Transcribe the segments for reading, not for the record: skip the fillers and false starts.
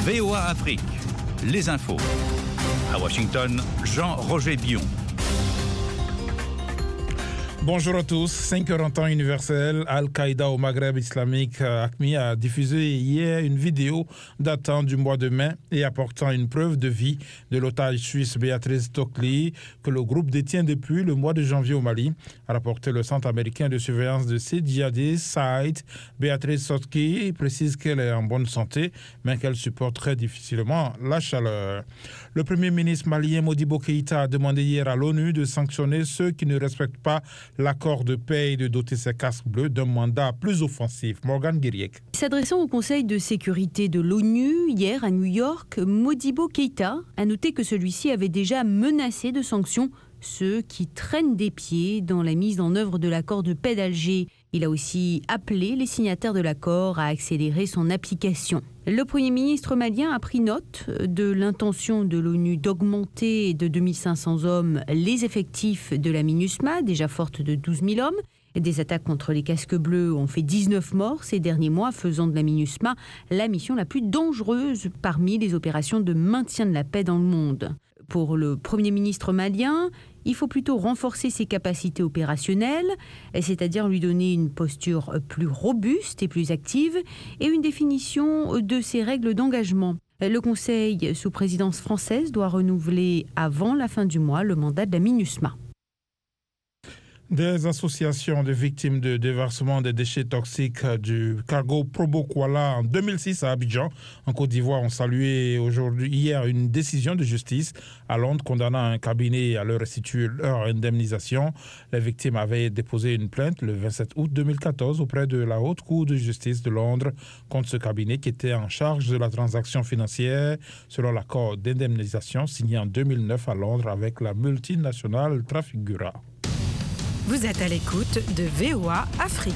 VOA Afrique, les infos. À Washington, Jean-Roger Bion. Bonjour à tous. 5 heures en temps universel, Al-Qaïda au Maghreb islamique, AQMI, a diffusé hier une vidéo datant du mois de mai et apportant une preuve de vie de l'otage suisse Beatrice Stockley, que le groupe détient depuis le mois de janvier au Mali, a rapporté le Centre américain de surveillance de ces djihadistes, SITE. Beatrice Stockley précise qu'elle est en bonne santé, mais qu'elle supporte très difficilement la chaleur. Le Premier ministre malien Modibo Keïta a demandé hier à l'ONU de sanctionner ceux qui ne respectent pas l'accord de paix et de doter ses casques bleus d'un mandat plus offensif. Morgan Guiriek. S'adressant au Conseil de sécurité de l'ONU hier à New York, Modibo Keïta a noté que celui-ci avait déjà menacé de sanctions ceux qui traînent des pieds dans la mise en œuvre de l'accord de paix d'Alger. Il a aussi appelé les signataires de l'accord à accélérer son application. Le Premier ministre malien a pris note de l'intention de l'ONU d'augmenter de 2500 hommes les effectifs de la MINUSMA, déjà forte de 12 000 hommes. Des attaques contre les casques bleus ont fait 19 morts ces derniers mois, faisant de la MINUSMA la mission la plus dangereuse parmi les opérations de maintien de la paix dans le monde. Pour le Premier ministre malien, il faut plutôt renforcer ses capacités opérationnelles, c'est-à-dire lui donner une posture plus robuste et plus active et une définition de ses règles d'engagement. Le Conseil, sous présidence française, doit renouveler avant la fin du mois le mandat de la MINUSMA. Des associations de victimes de déversement des déchets toxiques du cargo Probo Kuala en 2006 à Abidjan, en Côte d'Ivoire, ont salué hier une décision de justice à Londres condamnant un cabinet à leur restituer leur indemnisation. Les victimes avaient déposé une plainte le 27 août 2014 auprès de la Haute Cour de justice de Londres contre ce cabinet qui était en charge de la transaction financière selon l'accord d'indemnisation signé en 2009 à Londres avec la multinationale Trafigura. Vous êtes à l'écoute de VOA Afrique.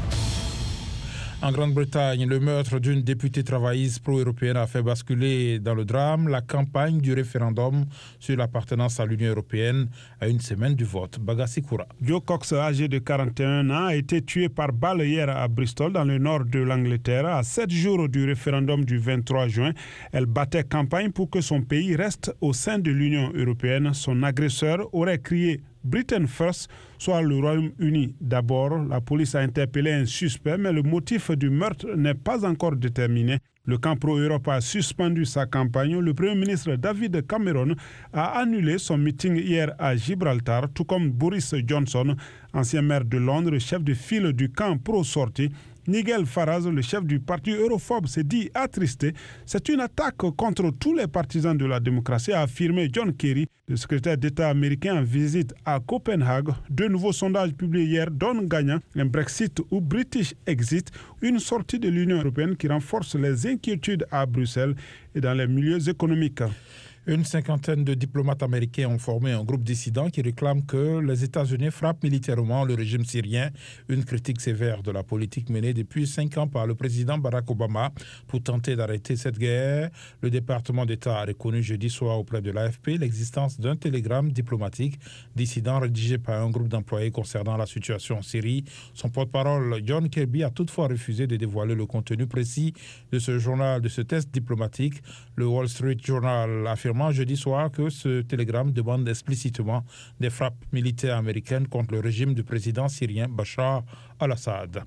En Grande-Bretagne, le meurtre d'une députée travailliste pro-européenne a fait basculer dans le drame la campagne du référendum sur l'appartenance à l'Union européenne à une semaine du vote. Bagassi Koura. Joe Cox, âgé de 41 ans, a été tué par balle hier à Bristol, dans le nord de l'Angleterre. À 7 jours du référendum du 23 juin, elle battait campagne pour que son pays reste au sein de l'Union européenne. Son agresseur aurait crié Britain First, soit le Royaume-Uni d'abord. La police a interpellé un suspect, mais le motif du meurtre n'est pas encore déterminé. Le camp pro-Europe a suspendu sa campagne. Le Premier ministre David Cameron a annulé son meeting hier à Gibraltar, tout comme Boris Johnson, ancien maire de Londres, chef de file du camp pro-sortie. Nigel Farage, le chef du parti europhobe, s'est dit attristé. C'est une attaque contre tous les partisans de la démocratie, a affirmé John Kerry, le secrétaire d'État américain en visite à Copenhague. Deux nouveaux sondages publiés hier donnent gagnant un Brexit ou British Exit, une sortie de l'Union européenne qui renforce les inquiétudes à Bruxelles et dans les milieux économiques. Une cinquantaine de diplomates américains ont formé un groupe dissident qui réclame que les États-Unis frappent militairement le régime syrien, une critique sévère de la politique menée depuis 5 ans par le président Barack Obama pour tenter d'arrêter cette guerre. Le département d'État a reconnu jeudi soir auprès de l'AFP l'existence d'un télégramme diplomatique dissident rédigé par un groupe d'employés concernant la situation en Syrie. Son porte-parole, John Kirby, a toutefois refusé de dévoiler le contenu précis de ce journal, de ce test diplomatique. Le Wall Street Journal affirme jeudi soir que ce télégramme demande explicitement des frappes militaires américaines contre le régime du président syrien Bachar al-Assad.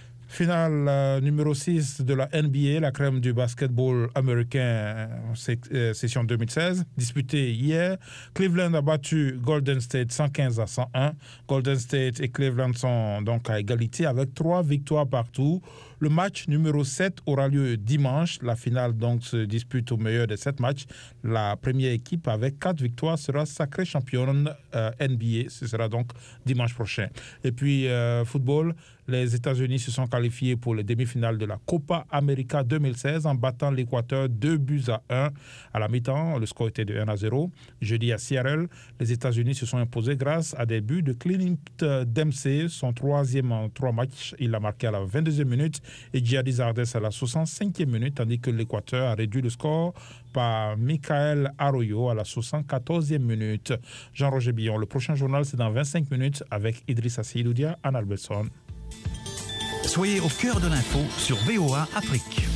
Finale numéro 6 de la NBA, la crème du basketball américain, session 2016, disputée hier. Cleveland a battu Golden State 115-101. Golden State et Cleveland sont donc à égalité avec 3 victoires partout. Le match numéro 7 aura lieu dimanche. La finale donc se dispute au meilleur des 7 matchs. La première équipe avec 4 victoires sera sacrée championne NBA. Ce sera donc dimanche prochain. Et puis football, les États-Unis se sont qualifiés pour les demi-finales de la Copa América 2016 en battant l'Équateur 2-1 à la mi-temps. Le score était de 1-0. Jeudi à Seattle, les États-Unis se sont imposés grâce à des buts de Clint Dempsey, son 3e en 3 matchs. Il l'a marqué à la 22e minute et Giannis Zardes à la 65e minute, tandis que l'Équateur a réduit le score par Michael Arroyo à la 74e minute. Jean-Roger Bion, le prochain journal, c'est dans 25 minutes avec Idrissa Seydoudia, Anne Albertson. Soyez au cœur de l'info sur VOA Afrique.